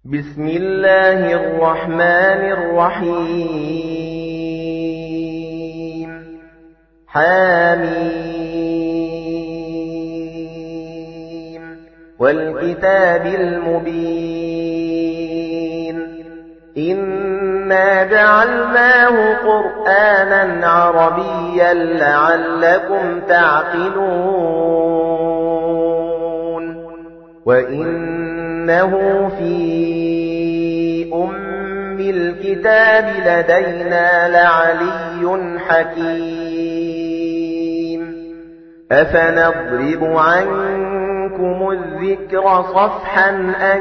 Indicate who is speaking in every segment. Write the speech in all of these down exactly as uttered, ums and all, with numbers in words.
Speaker 1: بسم الله الرحمن الرحيم حميم والكتاب المبين إنا جعلناه قرآنا عربيا لعلكم تعقلون وإنه في أم الكتاب لدينا لعلي حكيم أفنضرب عنكم الذكر صفحا أن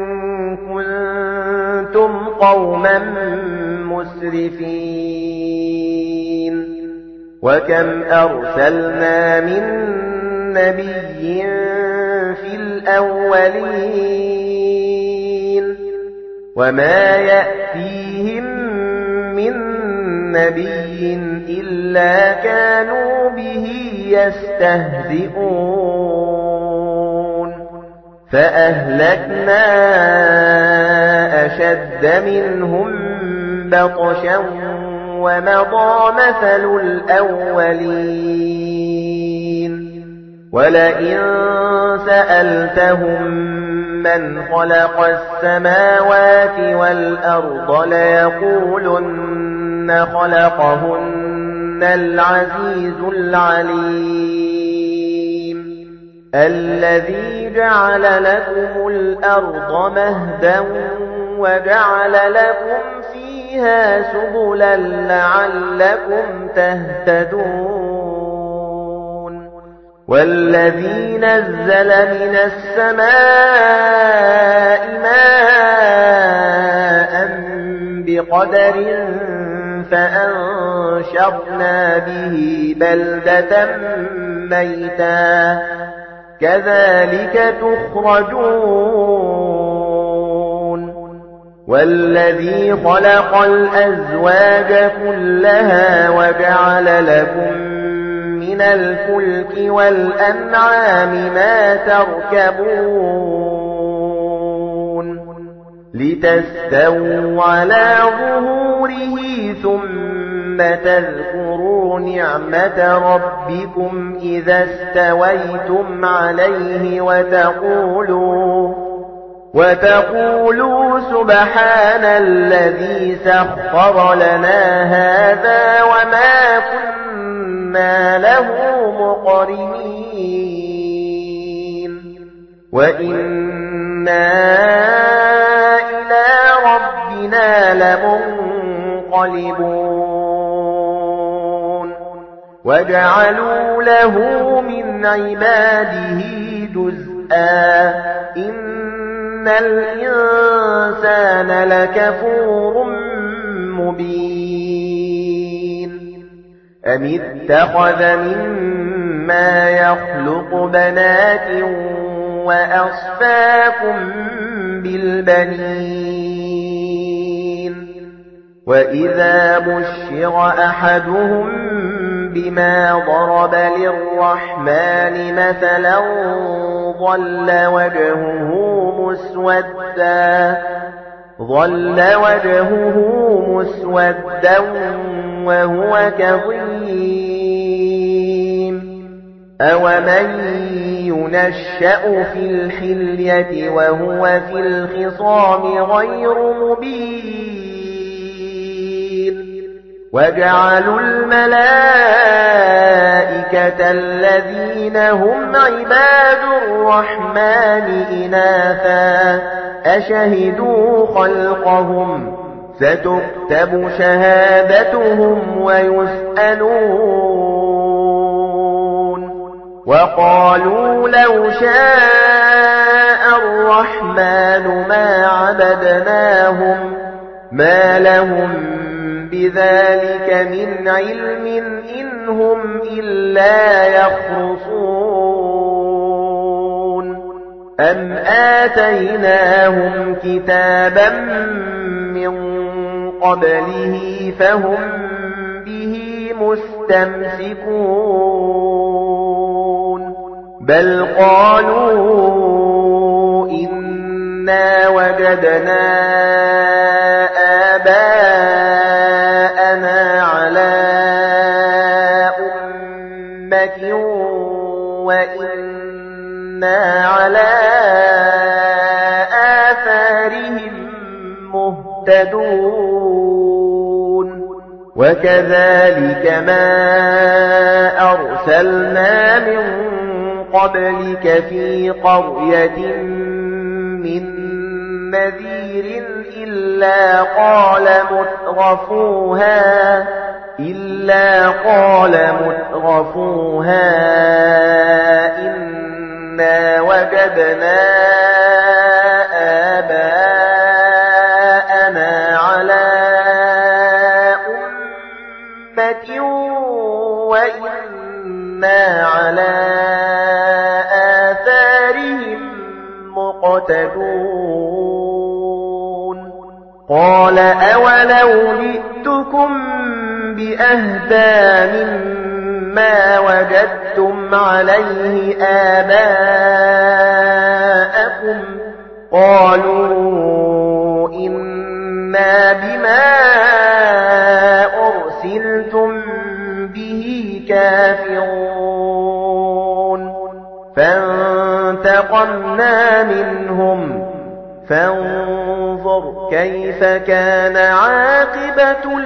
Speaker 1: كنتم قوما مسرفين وكم أرسلنا من نبي في الأولين وما يأتيهم من نبي إلا كانوا به يستهزئون فأهلكنا أشد منهم بطشا ومضى مثل الأولين ولئن سألتهم من خلق السماوات والأرض ليقولن خلقهن العزيز العليم الذي جعل لكم الأرض مهدا وجعل لكم فيها سبلا لعلكم تهتدون والذي نزل من السماء ماء بقدر فأنشرنا به بلدة ميتا كذلك تخرجون والذي خلق الأزواج كلها وجعل لكم من الفلك والأنعام ما تركبون لتستووا على ظهوره ثم تذكروا نعمة ربكم إذا استويتم عليه وتقولوا وتقولوا سبحان الذي سخر لنا هذا وما كنا له مقرنين وإنا إلى ربنا لمنقلبون وجعلوا له من عباده جزءا إن الإنسان لكفور مبين أم اتخذ مما يخلق بنات وأصفاكم بالبنين وإذا بشر أحدهم بما ضرب للرحمن مثلا ظل وجهه مسودا ظل وجهه مسودا وهو كظيم أومن ينشأ في الحلية وهو في الخصام غير مبين وجعلوا الملائكة الذين هم عباد الرحمن إناثا أشهدوا خلقهم ستكتب شهادتهم ويسألون وقالوا لو شاء الرحمن ما عبدناهم ما لهم بذلك من علم إن هم إلا يخرصون أم آتيناهم كتابا من قبله فهم به مستمسكون بل قالوا إنا وجدنا آباءنا على أمة وإنا على آثارهم مهتدون وكذلك ما أرسلنا من قبلك في قرية من نذير إلا قال مترفوها إلا قال مترفوها إنا وجدنا آباءنا على أمة وإنا على آثارهم مقتدون قال أولو جئتكم بأهدى مما وجدتم عليه آباءكم قالوا إنا بما أرسلتم به كافرون فانتقمنا منهم فانظر كيف كان عاقبة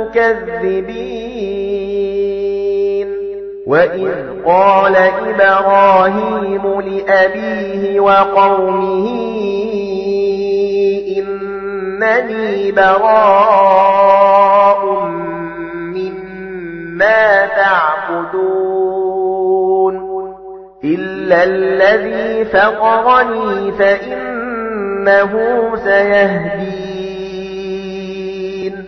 Speaker 1: المكذبين وإذ قال إبراهيم لأبيه وقومه إنني براء مما تعبدون إلا الذي فطرني فإنه سيهدين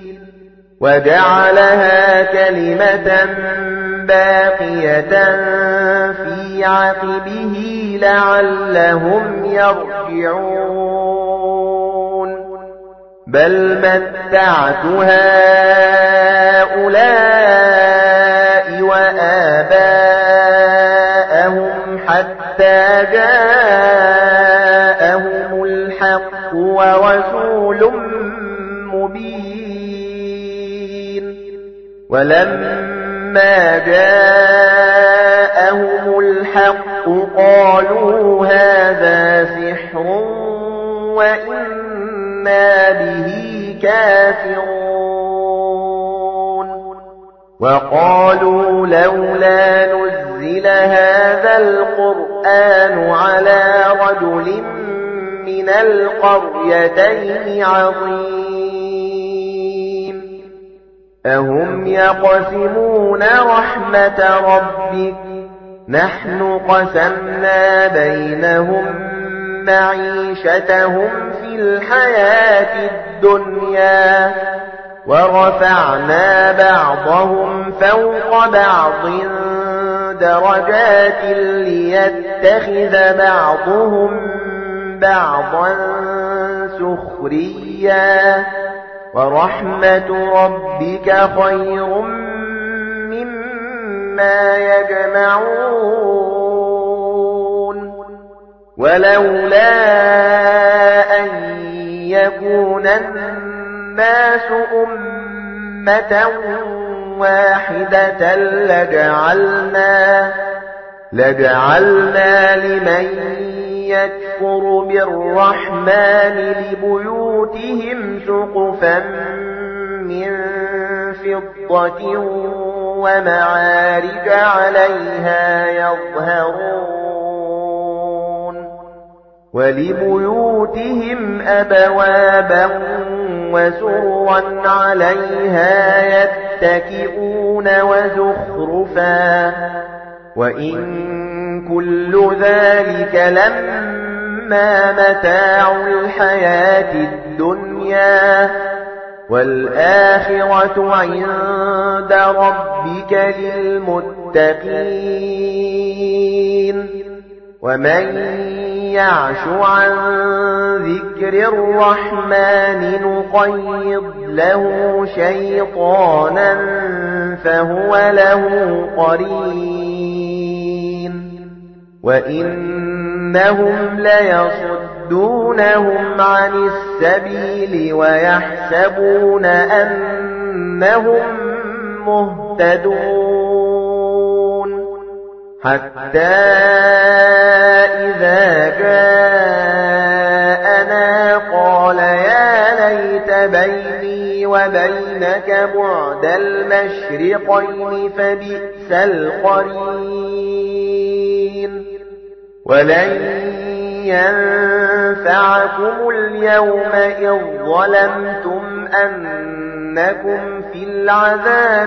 Speaker 1: وجعلها كلمة باقية في عقبه لعلهم يرجعون بل متعت هؤلاء وآباءهم حتى جاءهم الحق ورسول مبين ولما جاءهم الحق قالوا هذا سحر وإنا به كافرون وقالوا لولا نزل هذا القرآن على رجل من القريتين عظيم أهم يقسمون رحمة ربك نحن قسمنا بينهم معيشتهم في الحياة الدنيا ورفعنا بعضهم فوق بعض درجات ليتخذ بعضهم بعضا سخريا ورحمة ربك خير مما يجمعون ولولا أن يكون الناس أمة واحدة لجعلنا لجعلنا لمن يكفر بالرحمن لبيوتهم سقفا من فضة ومعارج عليها يظهرون ولبيوتهم أبوابا وسرا عليها يتكئون وزخرفا وإن كل ذلك لما متاع الحياة الدنيا والآخرة عند ربك للمتقين ومن يعش عن ذكر الرحمن نقيض له شيطانا فهو له قرين وإنهم ليصدون ويصدونهم عن السبيل ويحسبون أنهم مهتدون حتى إذا جاءنا قال يا ليت بيني وبينك بعد المشرقين فبئس القرين ولن ينفعكم اليوم إذ ظلمتم أنكم في العذاب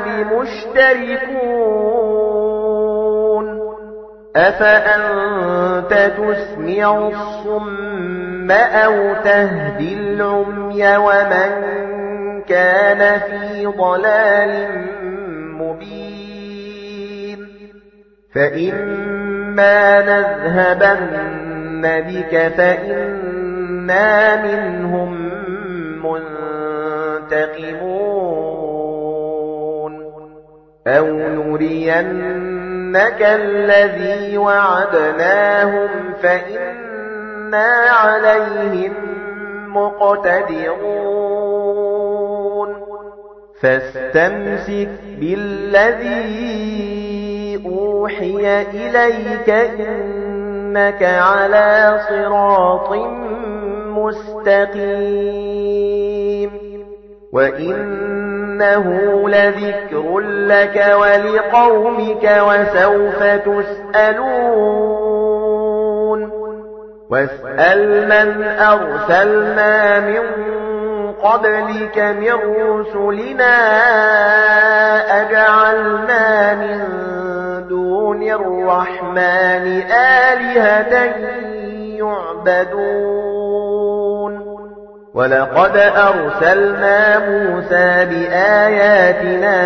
Speaker 1: مشتركون أفأنت تسمع الصم أو تهدي العمي ومن كان في ضلال مبين فإما نذهبن بك فإنا منهم منتقمون أو نرينك الذي وعدناهم فإنا عليهم مقتدرون فاستمسك بالذي أوحي إليك إنك على صراط مستقيم وإنه لذكر لك ولقومك وسوف تسألون واسأل من أرسلنا من قبلك من رسلنا أجعلنا من دون الرحمن آلهة يعبدون ولقد أرسلنا موسى بآياتنا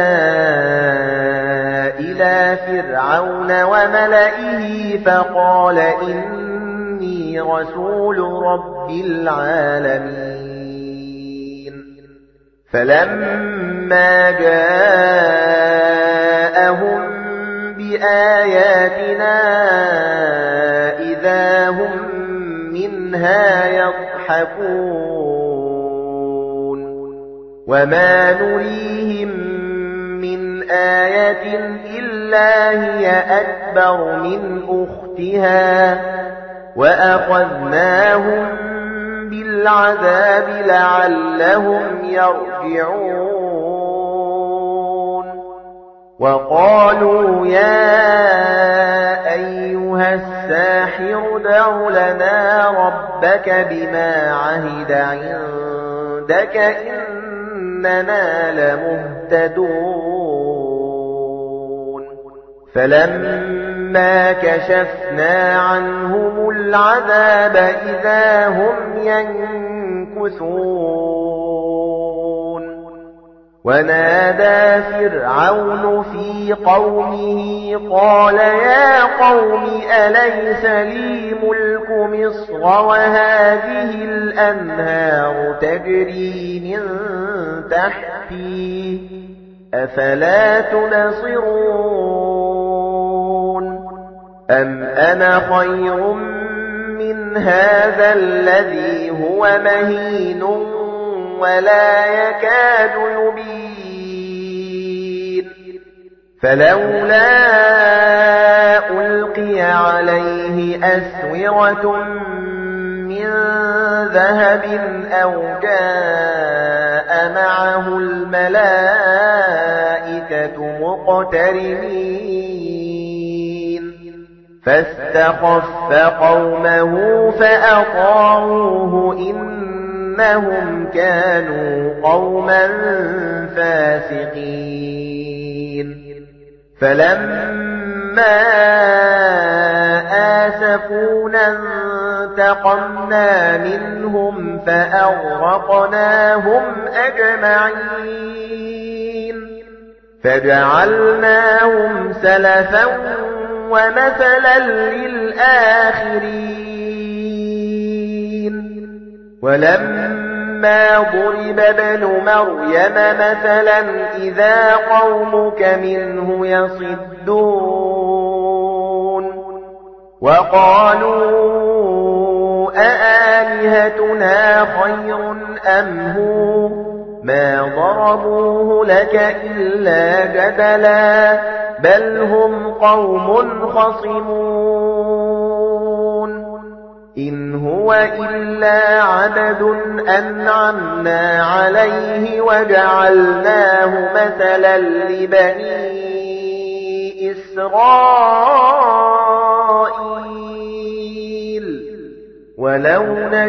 Speaker 1: إلى فرعون وملئه فقال إني رسول رب العالمين فلما جاءهم بآياتنا إذا هم منها يضحكون وما نريهم من آية إلا هي أكبر من أختها وأخذناهم بالعذاب لعلهم يرجعون وقالوا يا أيها الساحر ادع لنا ربك بما عهد عندك إننا لمهتدون فلما كشفنا عنهم العذاب إذا هم ينكثون ونادى فرعون في قومه قال يا قوم أليس لي ملك مصر وهذه الأنهار تجري من تحتي أفلا تنصرون أم أنا خير من هذا الذي هو مهين ولا يكاد يبين فلولا ألقي عليه أسورة من ذهب أو جاء معه الملائكة مقترنين فاستخف قومه فأطاعوه إنهم كانوا قوما فاسقين فلما آسفونا انتقمنا منهم فأغرقناهم أجمعين فجعلناهم سلفا ومثلا للآخرين ولما ضرب ابن مريم مثلا إذا قومك منه يصدون وقالوا أآلهتنا آلِهَتُنَا خَيْرٌ أَمْ هُوَ مَا ضَرَبُوهُ لَكَ إِلَّا جَدَلًا بَلْ هُمْ قَوْمٌ خَصِمُونَ إِنْ هُوَ إِلَّا عَبْدٌ أَنْعَمْنَا عَلَيْهِ وَجَعَلْنَاهُ مَثَلًا لِبَنِي إِسْرَائِيلَ وَلَوْ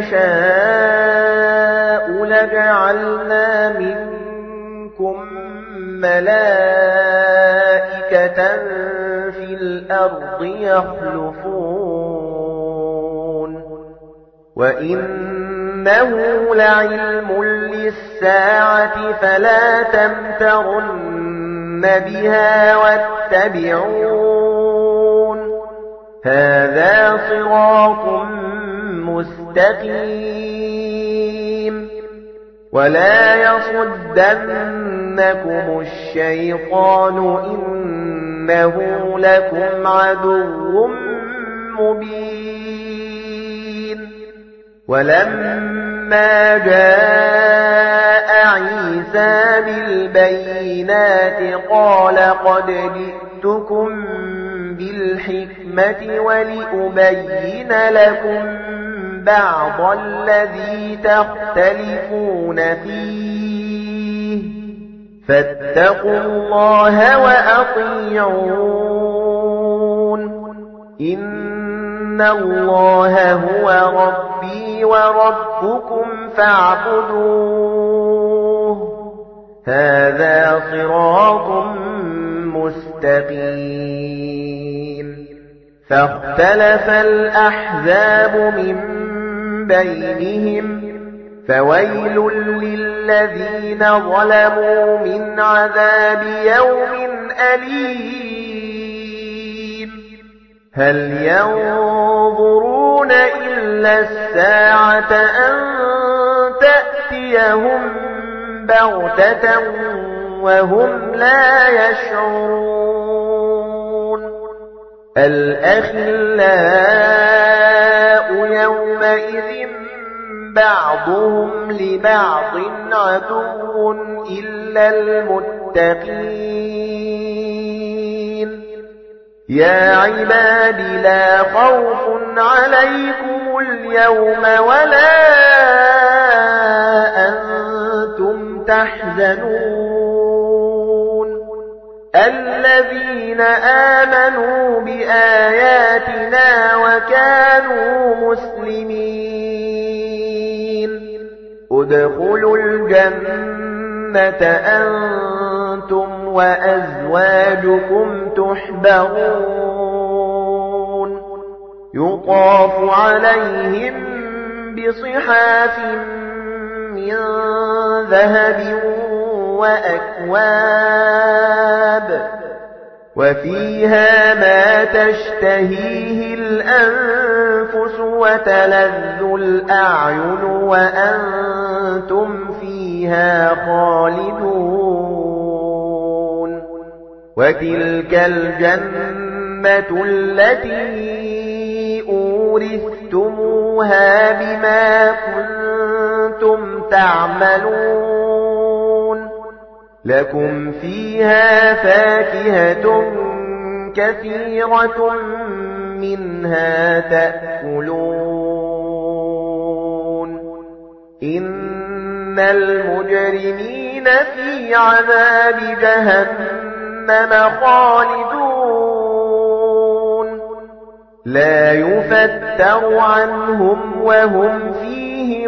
Speaker 1: نَشَاءُ لَجَعَلْنَا مِنكُم مَّلَائِكَةً فِي الْأَرْضِ يَخْلُفُونَ وَإِنَّهُ لَعِلْمٌ لِّلسَّاعَةِ فَلَا تَمْتَرُنَّ بِهَا وَاتَّبِعُونِ هَذَا صِرَاطٌ مُسْتَقِيمٌ وَلَا يَصُدَّنَّكُمُ الشَّيْطَانُ إِنَّهُ لَكُمْ عَدُوٌّ مُبِينٌ وَلَمَّا جَاءَ عِيسَى بِالْبَيِّنَاتِ قَالَ قَدْ جِئْتُكُم بِالْحِكْمَةِ وَلِأُبَيِّنَ لَكُم بَعْضَ الَّذِي تَخْتَلِفُونَ فِيهِ فَاتَّقُوا اللَّهَ وَأَطِيعُونِ إِنَّ اللَّهَ هُوَ رَبِّي وَرَبُّكُمْ فَاعْبُدُوهُ هَذَا صِرَاطٌ مُسْتَقِيمٌ فَاخْتَلَفَ الْأَحْزَابُ مِنْ بَيْنِهِمْ فَوَيْلٌ لِّلَّذِينَ ظَلَمُوا مِنْ عَذَابِ يَوْمٍ أَلِيمٍ هَلْ يَنظُرُونَ إِلَّا السَّاعَةَ أَن تَأْتِيَهُم بَغْتَةً وَهُمْ لَا يَشْعُرُونَ الْأَخِلَّاءُ يَوْمَئِذٍ بَعْضُهُمْ لِبَعْضٍ عَدُوٌّ إِلَّا الْمُتَّقِينَ يَا عِبَادِ لَا خَوْفٌ عَلَيْكُمُ الْيَوْمَ وَلَا أَنْتُمْ تَحْزَنُونَ الَّذِينَ آمَنُوا بِآيَاتِنَا وَكَانُوا مُسْلِمِينَ ادْخُلُوا الْجَنَّةَ أَنْتُمْ وَأَزْوَاجُكُمْ تُحْبَرُونَ يُطَافُ عَلَيْهِمْ بِصِحَافٍ مِّن ذَهَبٍ وَأَكْوَابٍ وَفِيهَا مَا تَشْتَهِيهِ الْأَنفُسُ وَتَلَذُّ الْأَعْيُنُ وَأَنْتُمْ فِيهَا خَالِدُونَ وَتِلْكَ الْجَنَّةُ الَّتِي أُورِثْتُمُوهَا بِمَا كُنتُمْ تَعْمَلُونَ لَكُمْ فِيهَا فَاكِهَةٌ كَثِيرَةٌ مِنْهَا تَأْكُلُونَ إِنَّ الْمُجْرِمِينَ فِي عَذَابِ جَهَنَّمَ خَالِدُونَ لَا يُفَتَّرُ عَنْهُمْ وَهُمْ فِيهِ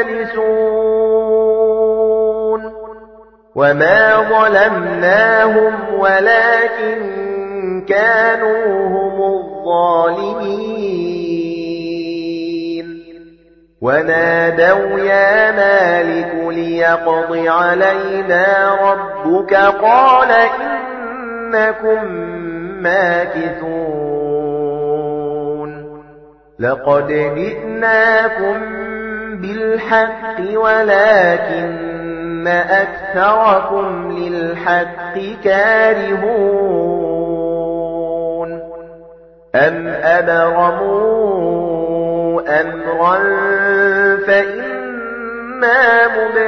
Speaker 1: مُبْلِسُونَ وَمَا ظَلَمْنَاهُمْ وَلَكِنْ كَانُوا هُمُ الظَّالِمِينَ وَنَادَوْا يَا مَالِكُ لِيَقْضِ عَلَيْنَا رَبُّكَ قَالَ إِنَّكُمْ مَاكِثُونَ لَقَدْ جِئْنَاكُمْ بِالْحَقِّ وَلَكِنَّ أَكْثَرَكُمْ لِلْحَقِّ كَارِهُونَ أَمْ أَبْرَمُوا أَمْرًا فَإِنَّا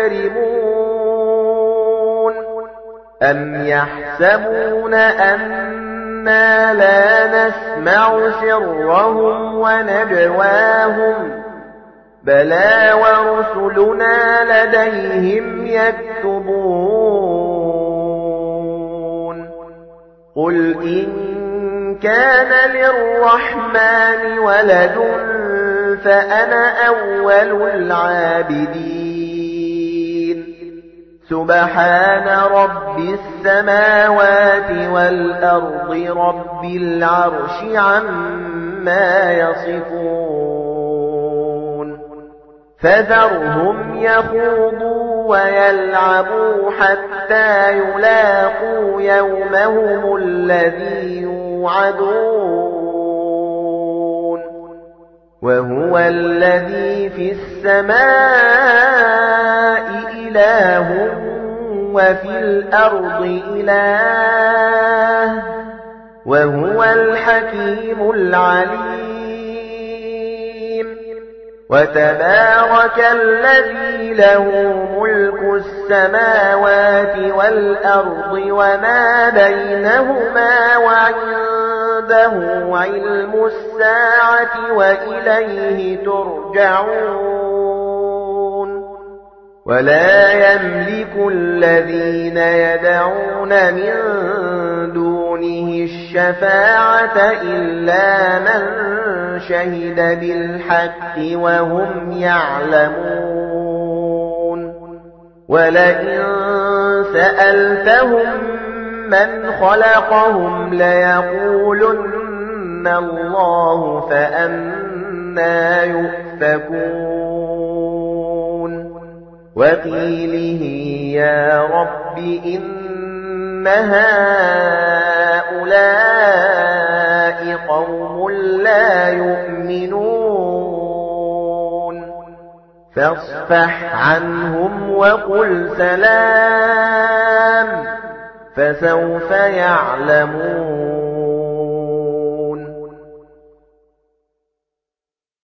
Speaker 1: مُبْرِمُونَ أَمْ يَحْسَبُونَ أَنَّا لَا نَسْمَعُ سِرَّهُمْ وَنَجْوَاهُمْ بَلَى وَرُسُلُنَا لَدَيْهِمْ يَكْتُبُونَ قُلْ إِن كَانَ لِلرَّحْمَنِ وَلَدٌ فَأَنَا أَوَّلُ الْعَابِدِينَ سُبْحَانَ رَبِّ السَّمَاوَاتِ وَالْأَرْضِ رَبِّ الْعَرْشِ عَمَّا يَصِفُونَ فَذَرْهُمْ يَخُوضُوا وَيَلْعَبُوا حَتَّى يُلَاقُوا يَوْمَهُمُ الَّذِي يُوعَدُونَ وَهُوَ الَّذِي فِي السَّمَاءِ إِلَٰهٌ وَفِي الْأَرْضِ إِلَٰهٌ وَهُوَ الْحَكِيمُ الْعَلِيمُ وَتَبَارَكَ الَّذِي لَهُ مُلْكُ السَّمَاوَاتِ وَالْأَرْضِ وَمَا بَيْنَهُمَا وَعِندَهُ عِلْمُ السَّاعَةِ وَإِلَيْهِ تُرْجَعُونَ وَلَا يَمْلِكُ الَّذِينَ يَدْعُونَ مِن دُونِهِ الشَّفَاعَةَ إِلَّا مَن شَهِدَ بِالْحَقِّ وَهُمْ يَعْلَمُونَ وَلَئِن سَأَلْتَهُم مَّنْ خَلَقَهُمْ لَيَقُولُنَّ اللَّهُ فَأَنَّىٰ يُؤْفَكُونَ وَقِيلِهِ يَا رَبِّ إِنَّ هَٰؤُلَاءِ قَوْمٌ لَّا يُؤْمِنُونَ فَاصْفَحْ عَنْهُمْ وَقُلْ سَلَامٌ فَسَوْفَ يَعْلَمُونَ